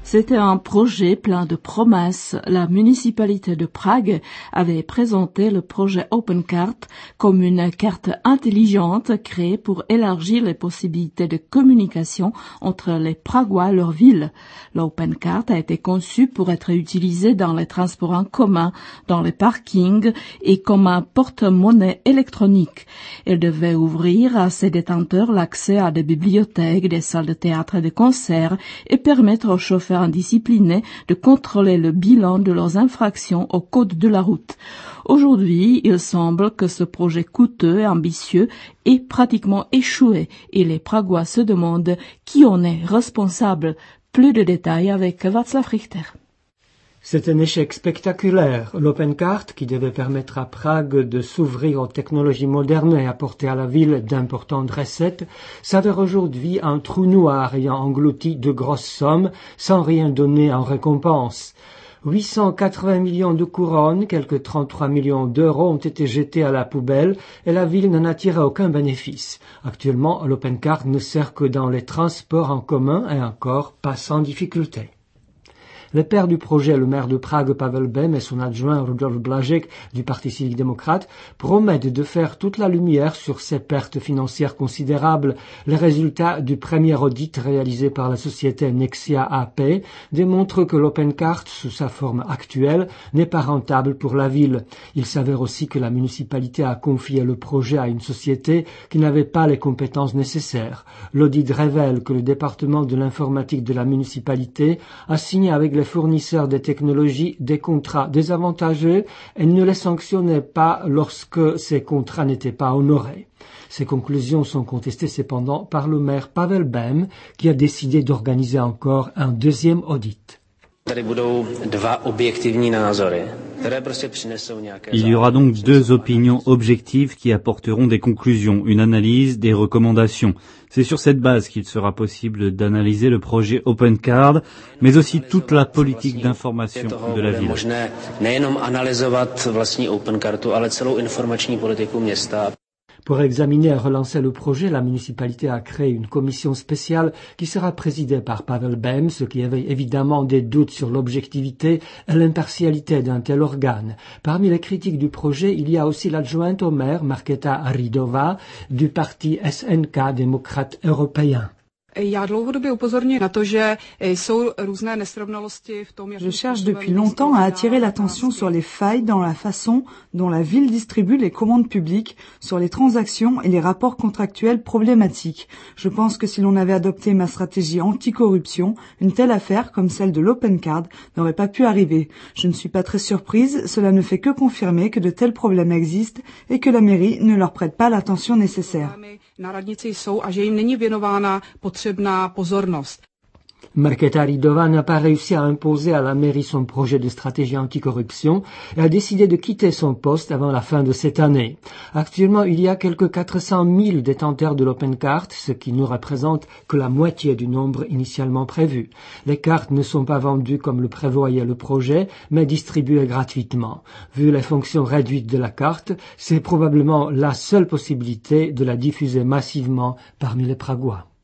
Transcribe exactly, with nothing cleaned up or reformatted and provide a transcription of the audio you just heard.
C'était un projet plein de promesses. La municipalité de Prague avait présenté le projet OpenCart comme une carte intelligente créée pour élargir les possibilités de communication entre les Pragois et leur ville. L'OpenCart a été conçu pour être utilisé dans les transports en commun, dans les parkings et comme un porte-monnaie électronique. Elle devait ouvrir à ses détenteurs l'accès à des bibliothèques, des salles de théâtre et de concerts et permettre aux chauffeurs indisciplinés de contrôler le bilan de leurs infractions au code de la route. Aujourd'hui, il semble que ce projet coûteux et ambitieux ait pratiquement échoué et les Pragois se demandent qui en est responsable. Plus de détails avec Václav Richter. C'est un échec spectaculaire. L'OpenCart, qui devait permettre à Prague de s'ouvrir aux technologies modernes et apporter à la ville d'importantes recettes, s'avère aujourd'hui un trou noir ayant englouti de grosses sommes sans rien donner en récompense. huit cent quatre-vingts millions de couronnes, quelques trente-trois millions d'euros ont été jetés à la poubelle et la ville n'en a tiré aucun bénéfice. Actuellement, l'OpenCart ne sert que dans les transports en commun et encore pas sans difficulté. Le père du projet, le maire de Prague, Pavel Bem, et son adjoint, Rudolf Blažek, du Parti civique démocrate, promettent de faire toute la lumière sur ces pertes financières considérables. Les résultats du premier audit réalisé par la société Nexia A P démontrent que l'OpenCart, sous sa forme actuelle, n'est pas rentable pour la ville. Il s'avère aussi que la municipalité a confié le projet à une société qui n'avait pas les compétences nécessaires. L'audit révèle que le département de l'informatique de la municipalité a signé avec les fournisseurs des technologies des contrats désavantageux et ne les sanctionnait pas lorsque ces contrats n'étaient pas honorés. Ces conclusions sont contestées cependant par le maire Pavel Bem qui a décidé d'organiser encore un deuxième audit. Il y aura donc deux opinions objectives qui apporteront des conclusions, une analyse, des recommandations. C'est sur cette base qu'il sera possible d'analyser le projet OpenCart, mais aussi toute la politique d'information de la ville. Pour examiner et relancer le projet, la municipalité a créé une commission spéciale qui sera présidée par Pavel Bem, ce qui éveille évidemment des doutes sur l'objectivité et l'impartialité d'un tel organe. Parmi les critiques du projet, il y a aussi l'adjointe au maire, Markéta Ridová, du parti S N K, démocrate européen. Je cherche depuis longtemps à attirer l'attention sur les failles dans la façon dont la ville distribue les commandes publiques, sur les transactions et les rapports contractuels problématiques. Je pense que si l'on avait adopté ma stratégie anticorruption, une telle affaire comme celle de l'OpenCart n'aurait pas pu arriver. Je ne suis pas très surprise, cela ne fait que confirmer que de tels problèmes existent et que la mairie ne leur prête pas l'attention nécessaire. Markéta Ridová n'a pas réussi à imposer à la mairie son projet de stratégie anticorruption et a décidé de quitter son poste avant la fin de cette année. Actuellement, il y a quelques quatre cent mille détenteurs de l'OpenCart, ce qui ne représente que la moitié du nombre initialement prévu. Les cartes ne sont pas vendues comme le prévoyait le projet, mais distribuées gratuitement. Vu les fonctions réduites de la carte, c'est probablement la seule possibilité de la diffuser massivement parmi les Pragois.